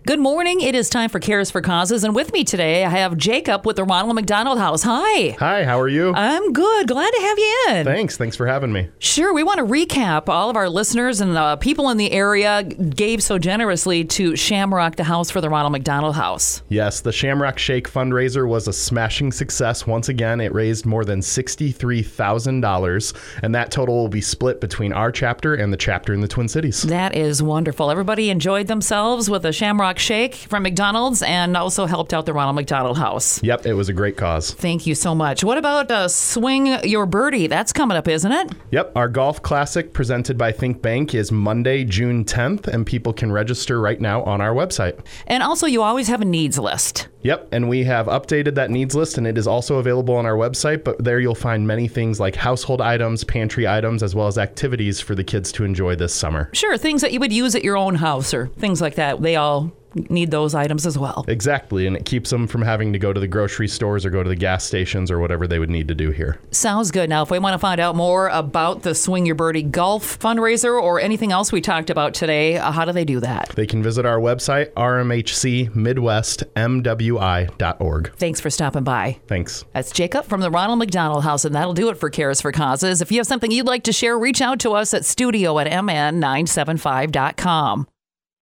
Good morning. It is time for Cares for Causes. And with me today, I have Jacob with the Ronald McDonald House. Hi. Hi, how are you? I'm good. Glad to have you in. Thanks for having me. Sure. We want to recap. All of our listeners and people in the area gave so generously to Shamrock, the house for the Ronald McDonald House. Yes, the Shamrock Shake fundraiser was a smashing success. Once again, it raised more than $63,000, and that total will be split between our chapter and the chapter in the Twin Cities. That is wonderful. Everybody enjoyed themselves with a Shamrock Shake from McDonald's and also helped out the Ronald McDonald House. Yep, it was a great cause. Thank you so much. What about Swing Your Birdie? That's coming up, isn't it? Yep, our golf classic presented by Think Bank is Monday, June 10th, and people can register right now on our website. And also, you always have a needs list. Yep, and we have updated that needs list, and it is also available on our website, but there you'll find many things like household items, pantry items, as well as activities for the kids to enjoy this summer. Sure, things that you would use at your own house or things like that. They all need those items as well. Exactly, and it keeps them from having to go to the grocery stores or go to the gas stations or whatever they would need to do here. Sounds good. Now, if we want to find out more about the Swing Your Birdie golf fundraiser or anything else we talked about today, how do they do that? They can visit our website, rmhcmidwestmwi.org. Thanks for stopping by. Thanks. That's Jacob from the Ronald McDonald House, and that'll do it for Cares for Causes. If you have something you'd like to share, reach out to us at studio@mn975.com.